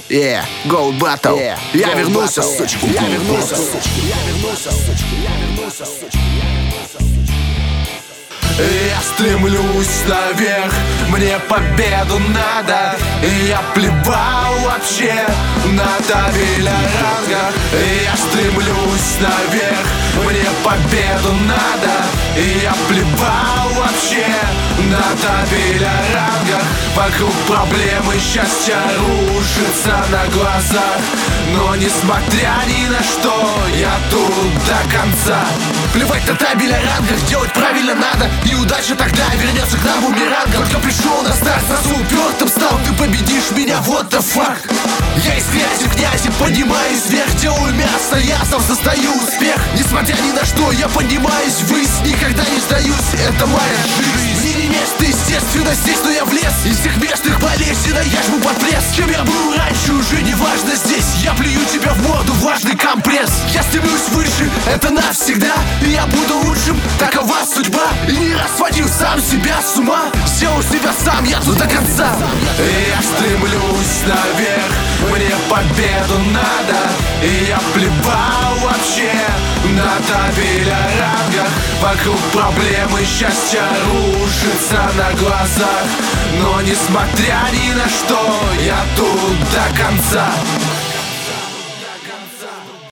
Gold Battle. Я вернулся, Battle. сучки. Я вернулся, сучки. Я вернулся, сучки. Я вернулся, сучки. Я стремлюсь наверх, мне победу надо. И я плевал вообще на табель о рангах. Я стремлюсь наверх, мне победу надо. И я плевал вообще на табель о рангах. Вокруг проблемы, счастье рушится на глазах. Но несмотря ни на что, я тут до конца. Плевать на табель о рангах, делать правильно надо. И удача тогда вернется к нам бумерангом. Только пришел на старт, сразу упертым стал. Ты победишь меня, what the fuck. Я из грязи в князи, поднимаюсь вверх. Делаю мясо, я сам состою успех. Несмотря ни на что, я поднимаюсь ввысь. Никогда не сдаюсь, это моя жизнь. Мне не место, естественно, здесь, но я влез. Из всех местных болезней я жму под пресс. Кем я был раньше, уже не важно здесь. Я плюю тебя в морду, влажный компресс. Я стремлюсь выше, это навсегда. И я буду лучшим, такова судьба. И не раз сводил сам себя с ума. Сделал себя сам, я тут до конца. Я стремлюсь наверх, мне победу надо. И я плевал вообще на табель о рангах. Вокруг проблемы, счастье рушится на глазах. Но несмотря ни на что, я тут до конца.